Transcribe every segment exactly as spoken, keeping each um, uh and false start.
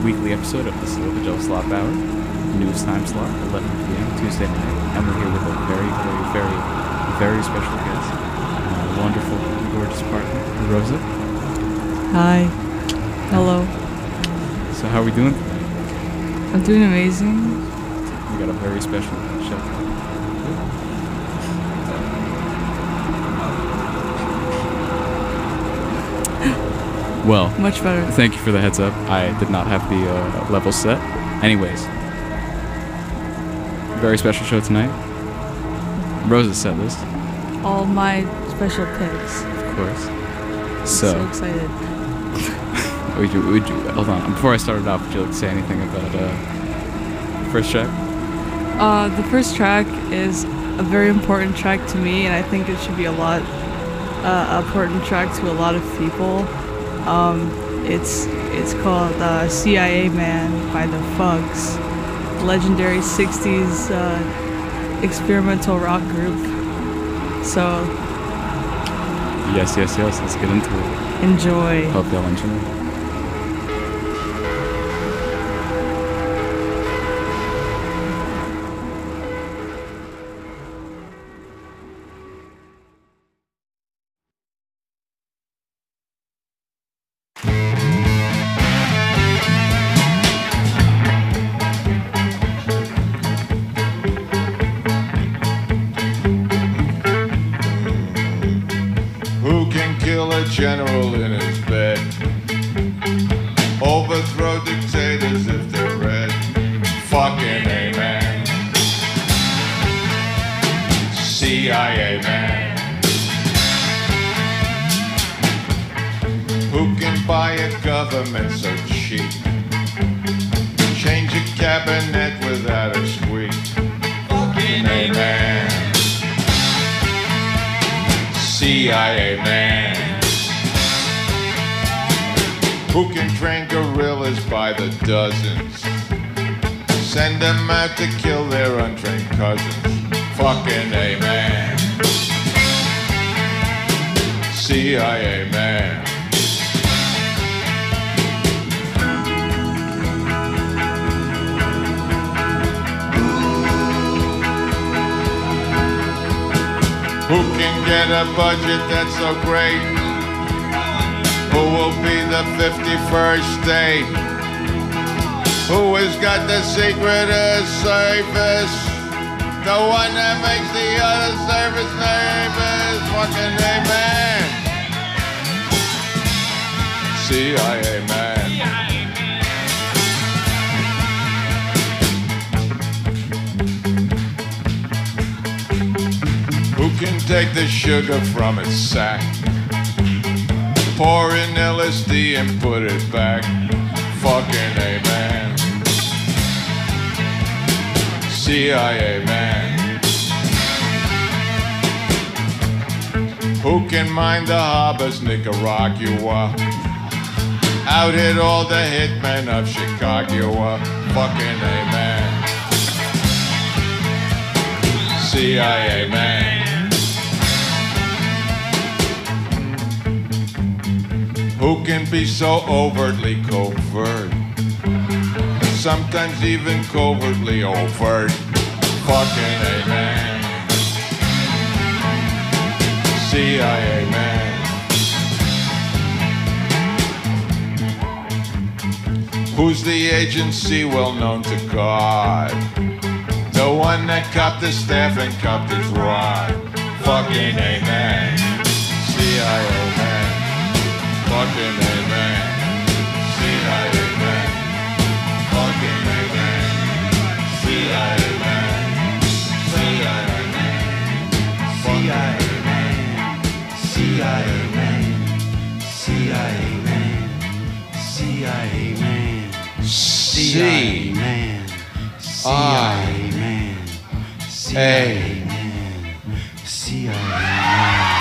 weekly episode of the Slow Joe Slop Hour, news time slot, eleven p.m. Tuesday night, and we're here with a very, very, very, very special guest, uh, wonderful, gorgeous partner, Rosa. Hi. Hello. So how are we doing today? I'm doing amazing. We got a very special show. Well, much better. Thank you for the heads up. I did not have the uh, level set. Anyways, very special show tonight. Rosa set list. All my special picks. Of course. So, So, so excited. would you, would you, hold on. Before I started off, would you like to say anything about uh, first track? Uh, the first track is a very important track to me, and I think it should be a lot uh, important track to a lot of people. Um, it's it's called uh, C I A Man by the Fugs, legendary sixties uh, experimental rock group. So Yes, yes, yes. Let's get into it. enjoy. Hope y'all enjoy. Who can kill a general in his bed? Overthrow dictators if they're red. Fucking amen. C I A man. Who can buy a government so cheap? Change a cabinet without a squeak. Fucking amen. C I A man. Who can train gorillas by the dozens? Send them out to kill their untrained cousins. Fucking A man. C I A man. Who can get a budget that's so great? Who will be the fifty-first state? Who has got the secret of service? The one that makes the other service nervous. Fucking amen. C I A man. Who can take the sugar from its sack? Pour in L S D and put it back. Fucking amen. C I A man. Who can mine the harbors, Nicaragua? Out hit all the hitmen of Chicago. Fucking amen. C I A man. Who can be so overtly covert? Sometimes even covertly overt. Fucking amen. C I A man. Who's the agency well known to God? The one that copped his staff and copped his rod. Fucking amen. C I A man. Fucking amen. C I A man. Fucking amen. C I A man. C I A man. C I A man. C I A man. C I A man. C I A man. C I A man. C I A man. C I A man. C I A man.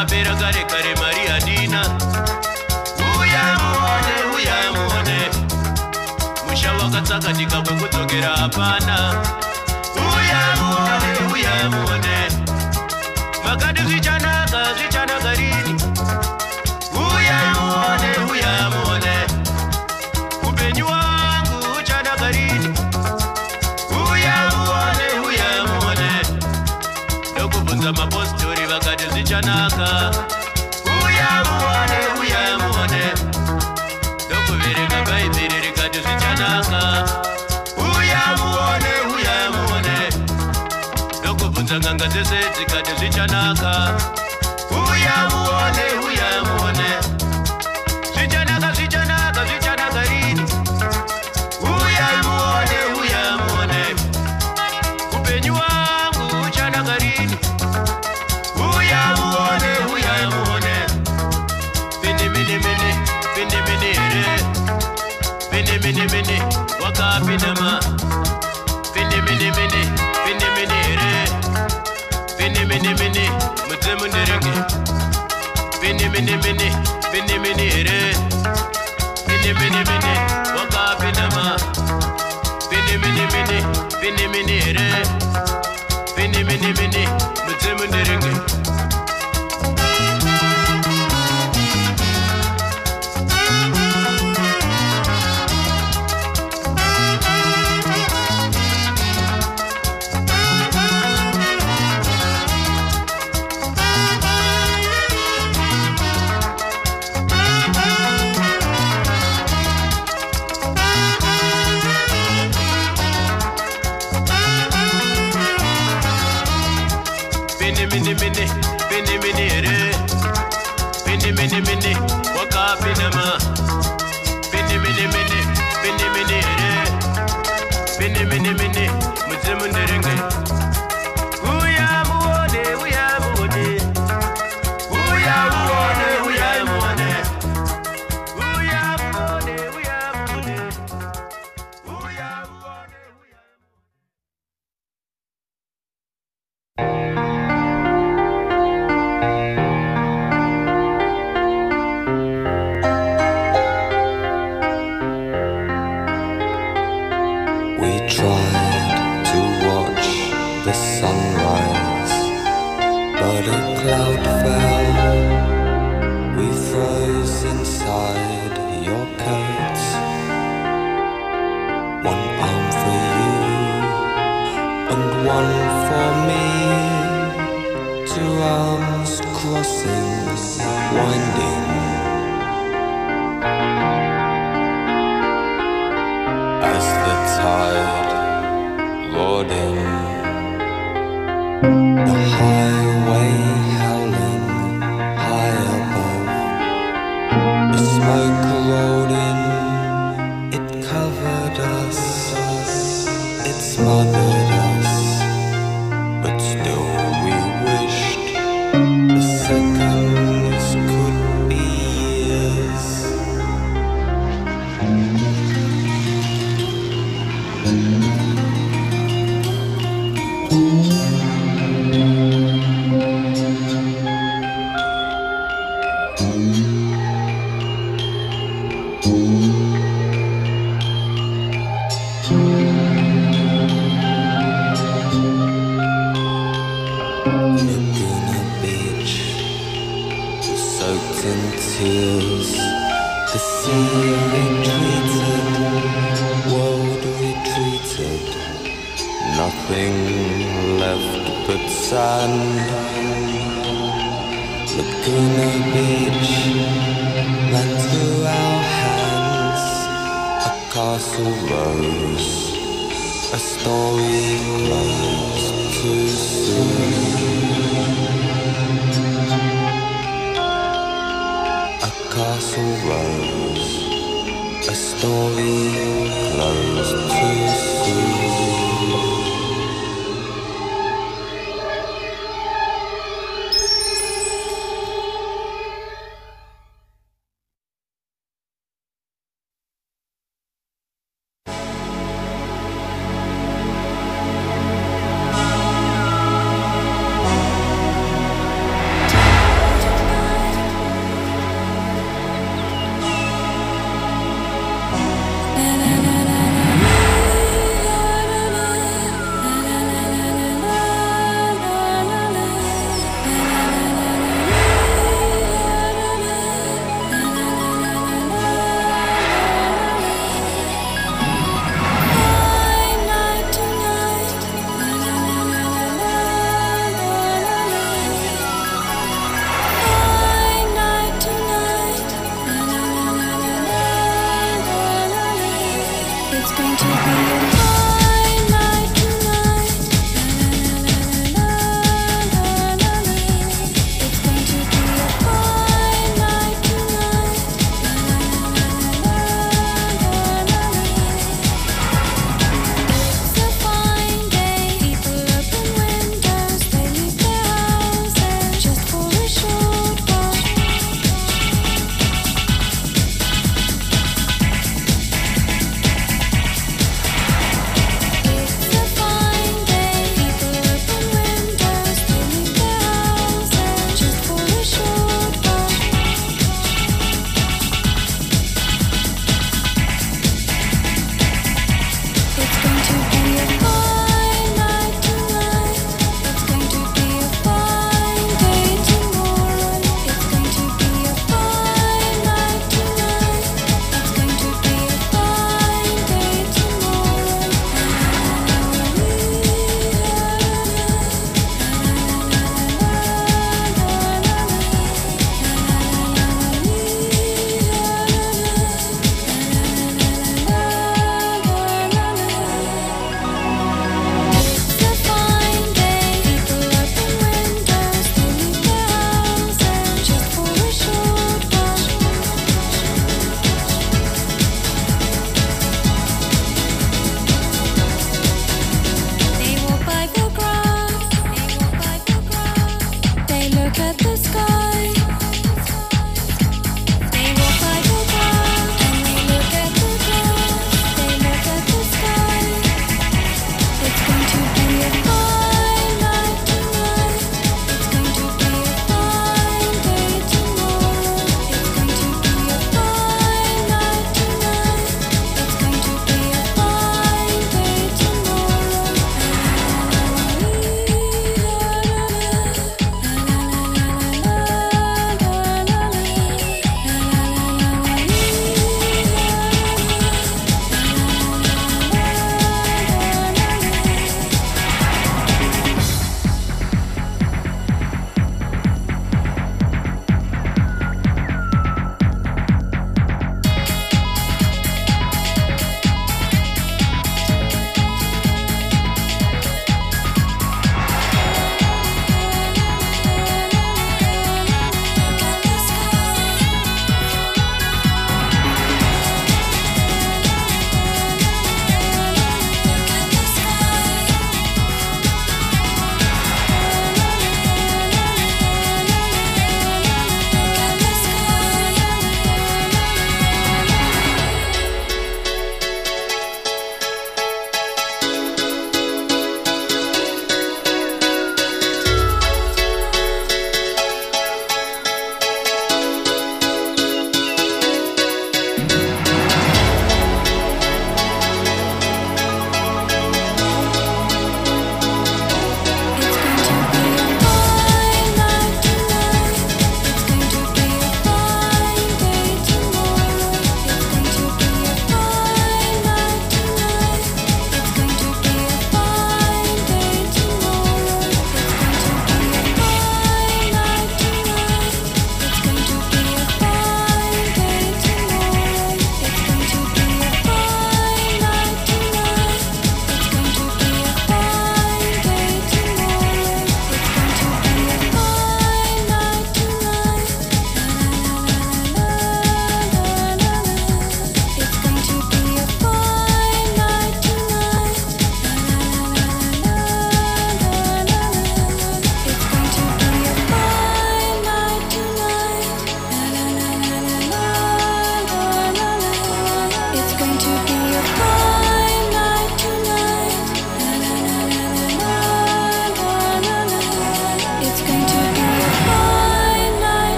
yakapera kare kare mari hadina. Uya muone, uya muone, musha wakatsakatika kwekudzokera hapana. Uya muone, uya muone, makati zvichanaka zvichanaka rini. Uya muone, uya muone, upenyu wangu uchanaka rini. Uya muone, uya muone, ndokubvunza mapositori vakati zvichanaka. Uya muone, uya muone, ndokuverenga bhaibheri rikati zvichanaka. Uya muone, uya muone, ndokubvunza nganga dzese dzikati zvichanaka. Uya muone, uya muone, zvichanaka zvichanaka zvichanaka rini. Uya muone, uya muone, upenyu wangu uchanaka rini. Uya muone, uya muone, mini mini mini mini mini here, mini mini mini wakapinama, mini mini mini mini mini here, mini mini mini mudzemu nderenge, mini mini mini mini mini here, mini mini mini wakapinama, mini mini mini mini mini here, mini mini mini mudzemu nderenge. Mini mini mini mini mini here, mini mini mini wakapinama, mini mini mini mini mini here, mini mini mini mudzemu nderenge. Uya muone, uya muone, uya muone, uya muone, uya muone, uya muone, uya muone, uya. We tried to watch the sunrise, but a cloud fell. We froze inside your coat. One arm for you and one for me. Two arms crossing, winding. As the tide roared in, the highway howling high above, the smoke rolled in, it covered us, it smothered us, but still we wished the seconds could be years. Laguna Beach, soaked in tears, the sea retreated, world retreated, nothing left but sand. Laguna Beach ran through our hands, a castle rose, a story closed too soon. A castle rose, a story closed too soon.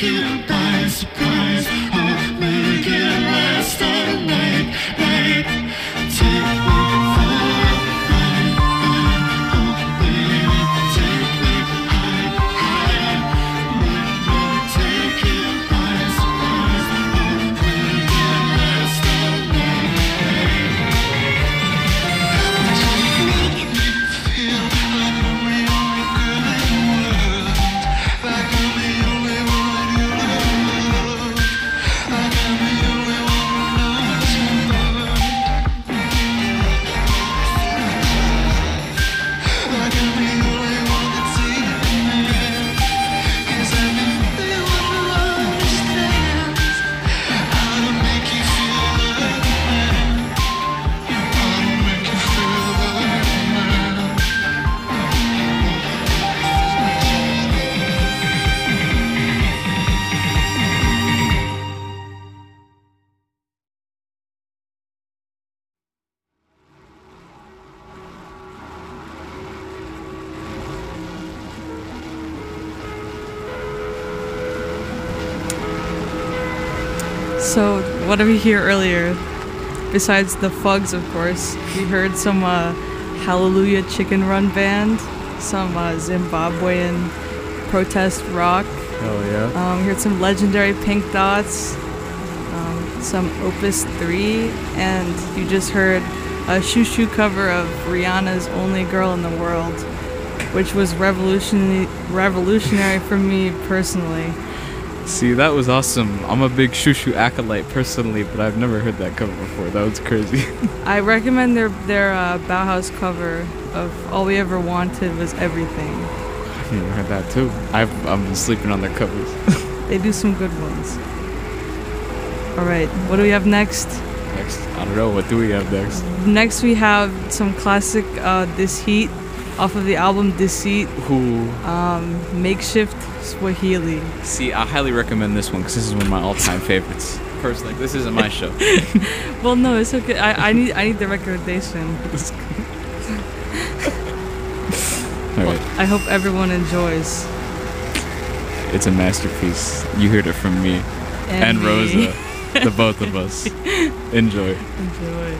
So, what did we hear earlier? Besides the Fugs, of course, we heard some uh, Hallelujah Chicken Run Band, some uh, Zimbabwean protest rock. Oh yeah. Um, we heard some legendary Pink Dots, um, some Opus three, and you just heard a Shoo Shoo cover of Rihanna's Only Girl in the World, which was revolutionary, revolutionary for me personally. See, that was awesome. I'm a big Shoo Shoo acolyte personally, but I've never heard that cover before. That was crazy. I recommend their their uh, Bauhaus cover of All We Ever Wanted Was Everything. I've never heard that too. I've I'm been sleeping on their covers. They do some good ones. All right, what do we have next? Next, I don't know. What do we have next? Next we have some classic uh, This Heat off of the album Deceit. Who? Um, Makeshift Swahili. See, I highly recommend this one because this is one of my all-time favorites. Personally, this isn't my show. Well, no, it's okay. I, I need I need the recommendation. All right. I hope everyone enjoys. It's a masterpiece. You heard it from me and, And, me. Rosa, the both of us. Enjoy. Enjoy.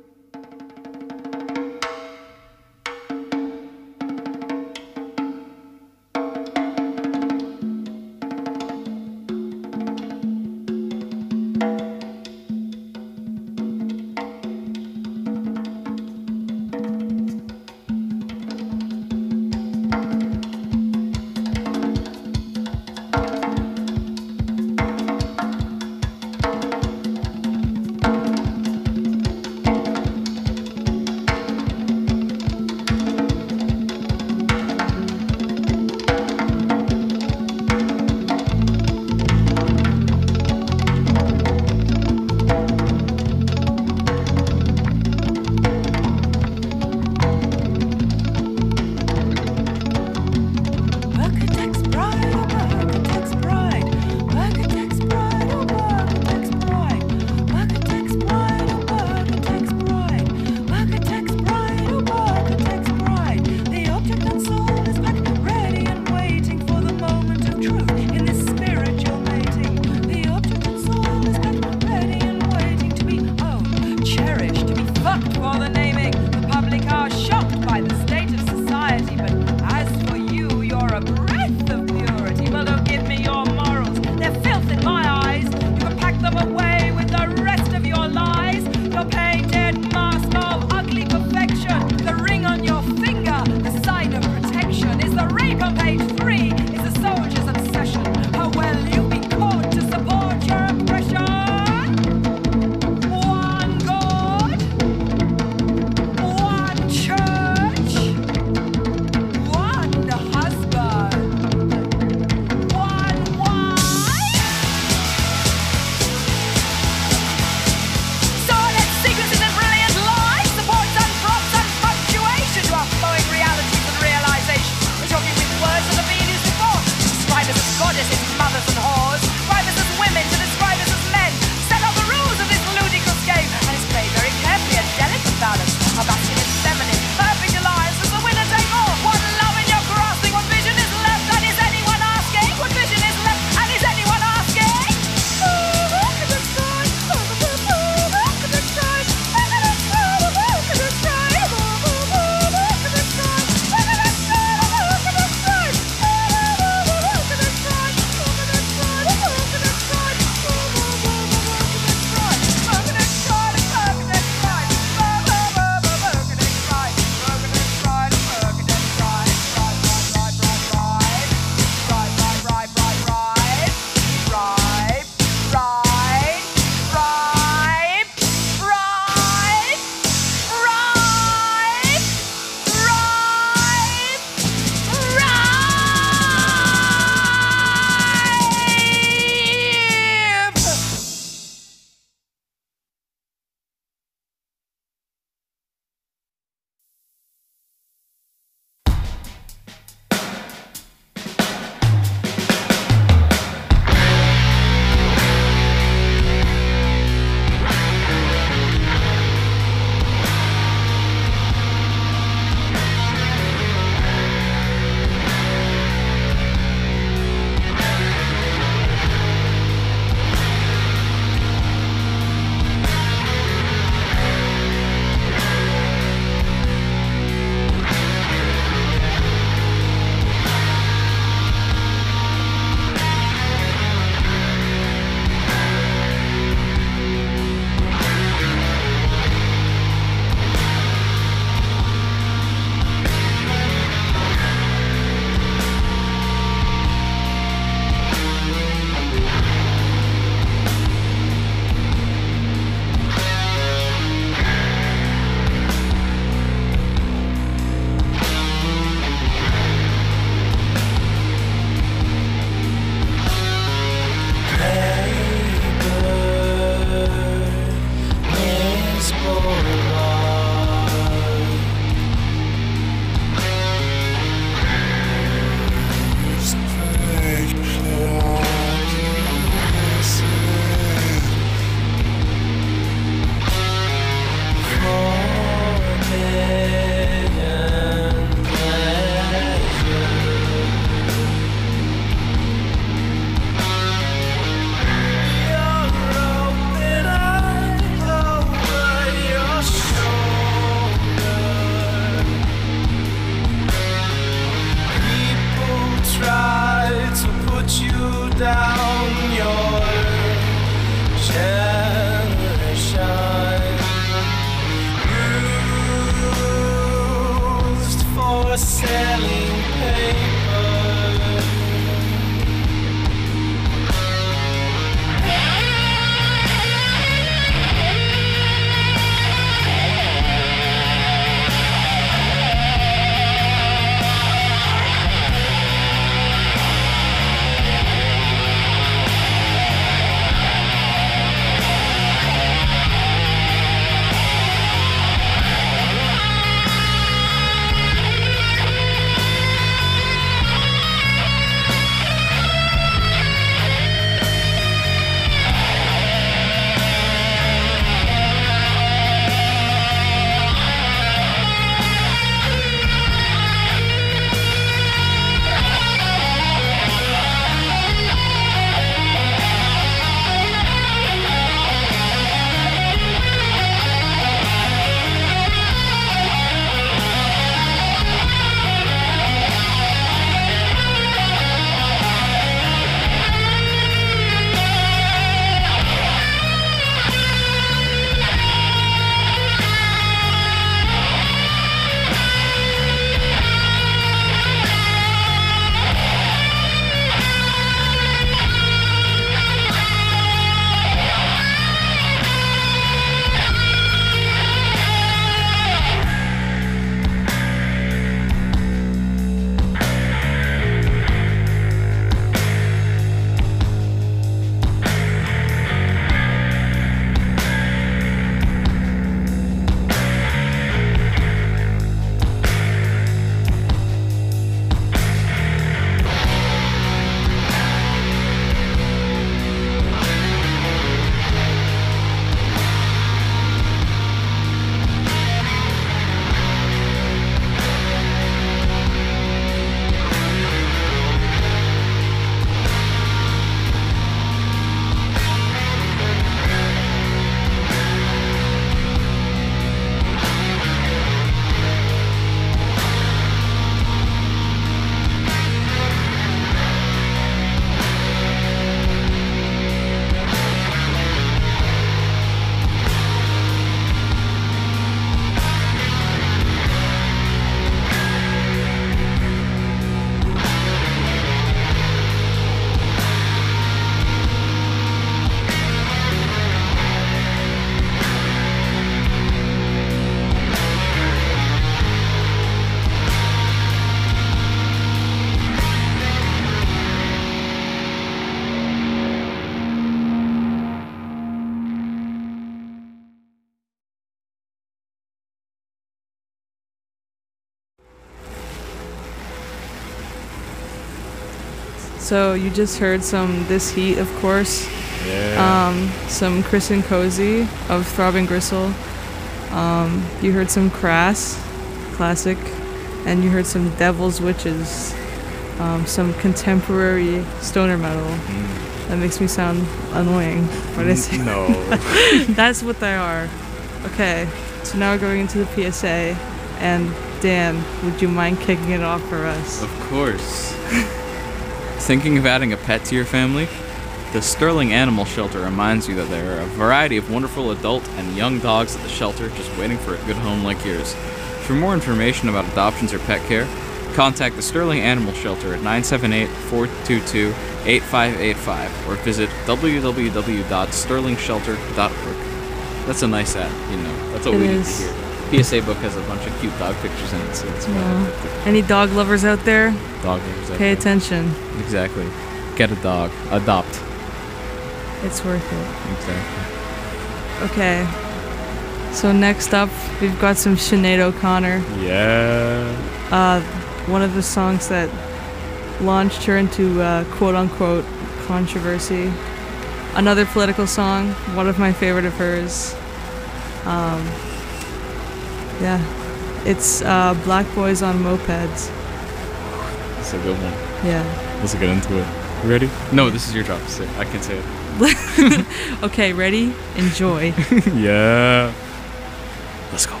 So you just heard some This Heat, of course. Yeah. Um, some Chris and Cozy of Throbbing Gristle. Um, you heard some Crass, classic. And you heard some Devil's Witches. Um, some contemporary stoner metal. Mm. That makes me sound annoying. What I say? No. That's what they are. Okay, so now we're going into the P S A. And Dan, would you mind kicking it off for us? Of course. Thinking of adding a pet to your family? The Sterling Animal Shelter reminds you that there are a variety of wonderful adult and young dogs at the shelter just waiting for a good home like yours. For more information about adoptions or pet care, contact the Sterling Animal Shelter at nine seven eight, four two two, eight five eight five or visit w w w dot sterling shelter dot org. That's a nice ad, you know. That's what It we is. need to hear. P S A book has a bunch of cute dog pictures in it, so it's Yeah. fun. Any dog lovers out there? Dog lovers out Pay there. attention. Exactly. Get a dog. Adopt. It's worth it. Exactly. Okay. So next up, we've got some Sinead O'Connor. Yeah. Uh, one of the songs that launched her into uh, quote-unquote controversy. Another political song, one of my favorite of hers. Um, yeah, it's uh, Black Boys on Mopeds. That's a good one. Yeah. Let's get into it. You ready? No, this is your job to say. I can say it. Okay, ready? Enjoy. Yeah. Let's go.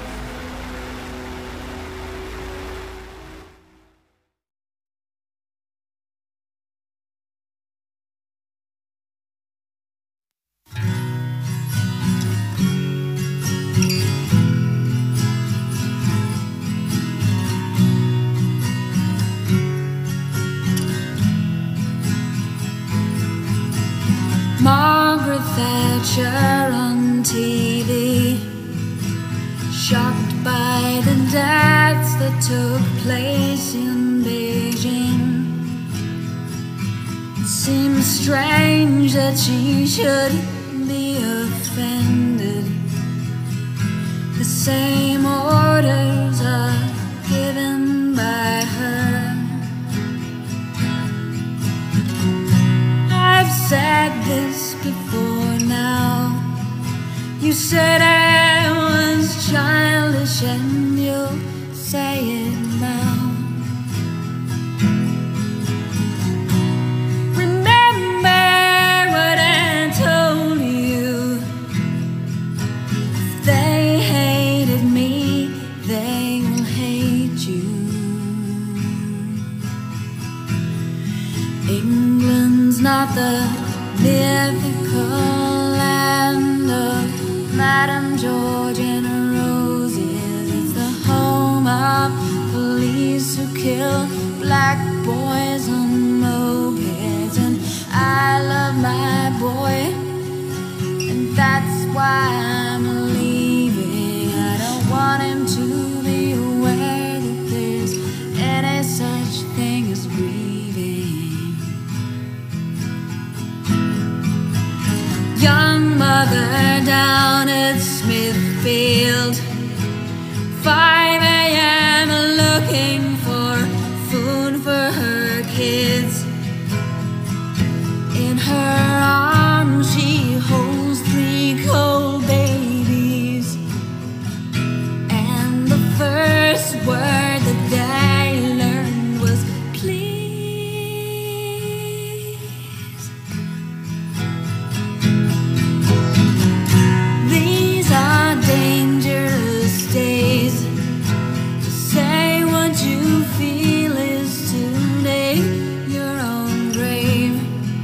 Margaret Thatcher on T V, shocked by the deaths that took place in Beijing. It seems strange that she should be offended. The same orders are given by her. I've said this before now. You said I was childish and you'll say it now. Remember what I told you. If they hated me, they will hate you. England's not the mythical land of Madame George and Roses. It's the home of police who kill black boys on mopeds. And I love my boy, and that's why I'm leaving. I don't want him to be aware that there's any such thing as grieving. Young mother down at Smithfield, five a m looking for food for her kids. In her arms she holds three cold babies, and the first word that they learned was please. These are dangerous days. To say what you feel is to dig your own grave.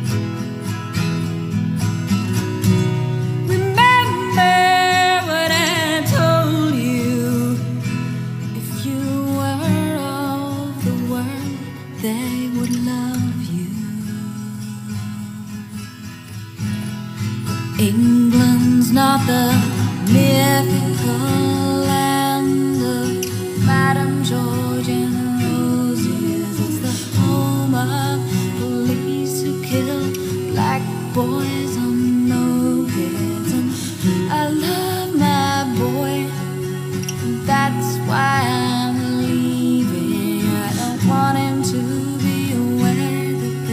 Remember what I told you. If you were of the world, they would love you. England's not the mythical land of Madame George and Roses. It's the home of police who kill black boys on mopeds. And I love my boy, and that's why I'm leaving. I don't want him to be aware that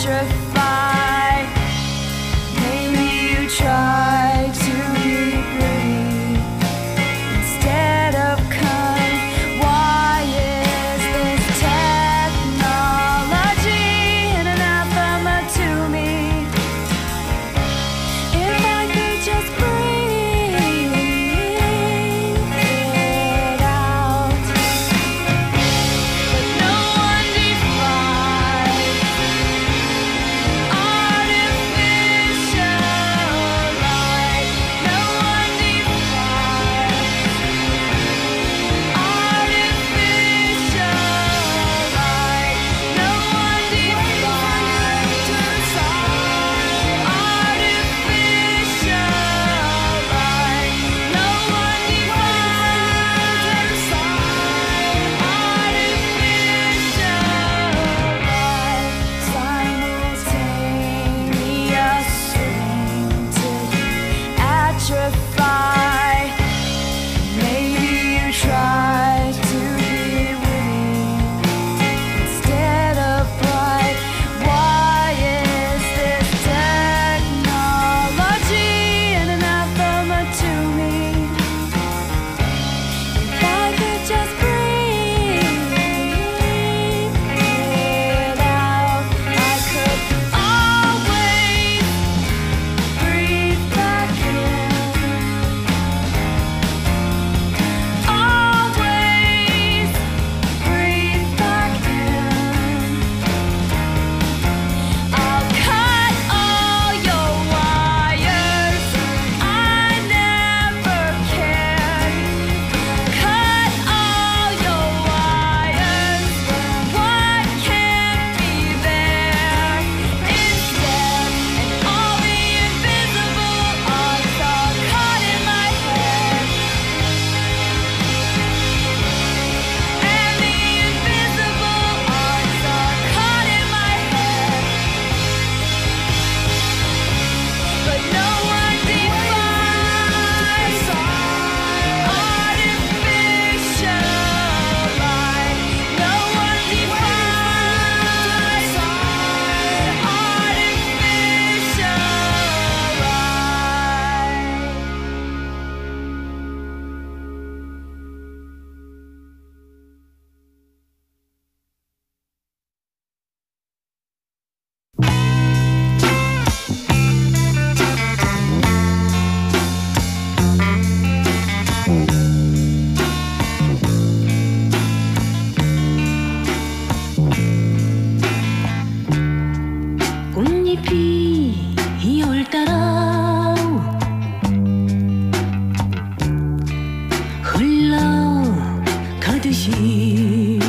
petrified. Maybe you try to be pretty instead of kind. Why is this technology an anathema to me? If I could just breathe it out. But no one defies artificial light. No one defies artificial light. No one defies artificial light. No one defies artificial light. Simultaneous swing to atrophy. Maybe you try to be witty instead of bright. Why is this technology an anathema to me? If I could just breathe it out, I could always breathe back in. Always breathe back in. I'll cut all your wires. I never cared. Cut all your wires. What can't be there instead? And all the invisible arcs are caught in my head. And the invisible arcs are caught in my head. But no one defies artificial light. No one defies artificial light. 꽃잎이 이올 따라 흘러가듯이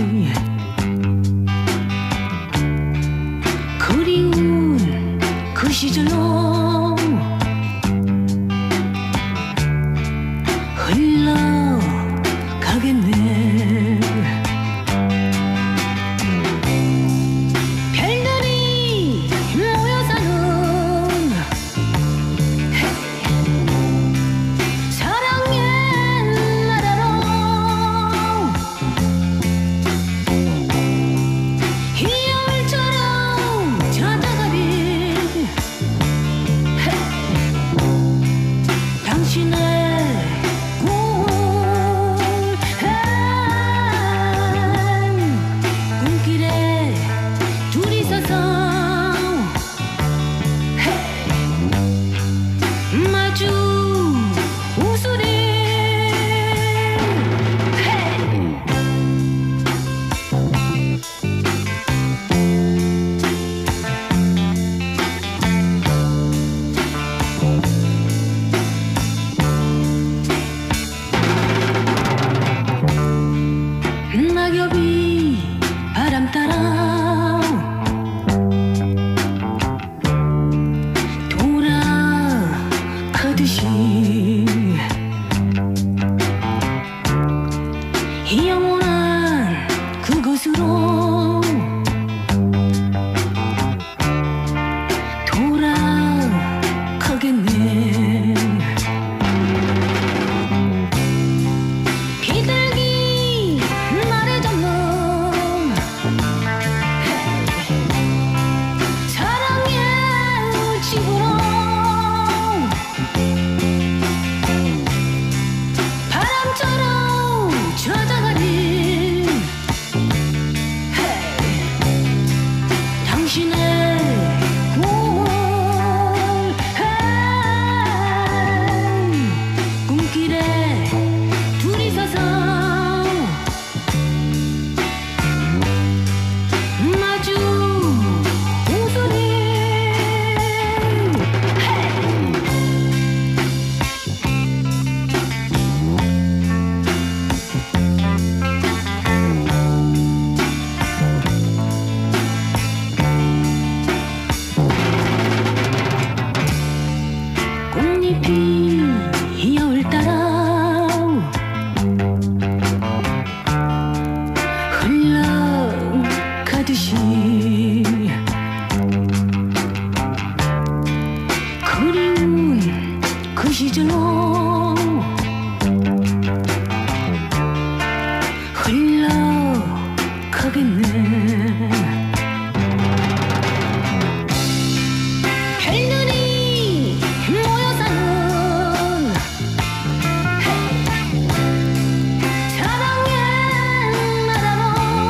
그리운 그 시절로 흘러가겠네. 별들이 모여 사는 사랑의 나라로 이열처럼 자다가리 시절로 흘러가겠네. 별들이 모여 사는 사랑의 나라로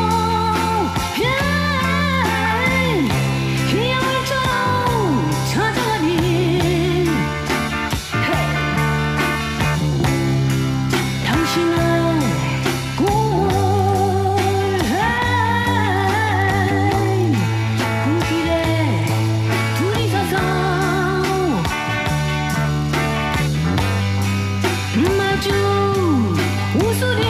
희열처럼 찾아가니 당신의 꿈길에 둘이 서서 마주 웃으리.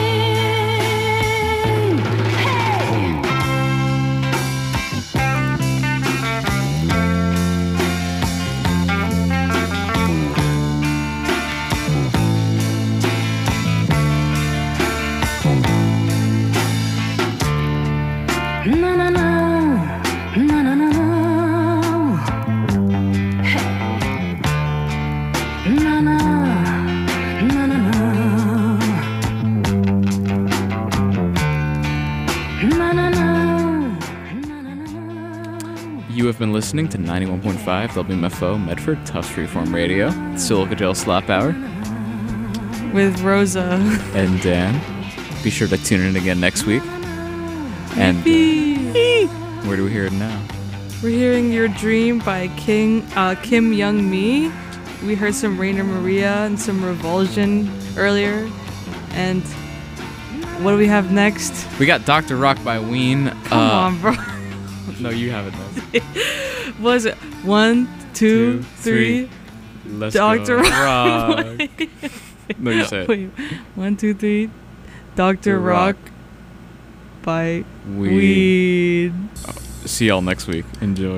나나나 나나나 나나 나나나 나나나. You have been listening to ninety-one point five W M F O Medford Tufts Freeform Radio, Silica Gel Slap Hour, With Rosa. and Dan. Be sure to tune in again next week. And Yippee! where do we hear it now? We're hearing Your Dream by King uh, Kim Young Mi. We heard some Rainer Maria and some Revulsion earlier. And what do we have next? We got Doctor Rock by Ween. Come uh, on, bro. No, you have it next. What is it? One, two, Two, three. three. Let's Doctor go. Rock. Rock. No, you say it. Wait. One, two, three. Doctor The Rock, Rock. by Weed. Weed. See y'all next week. Enjoy.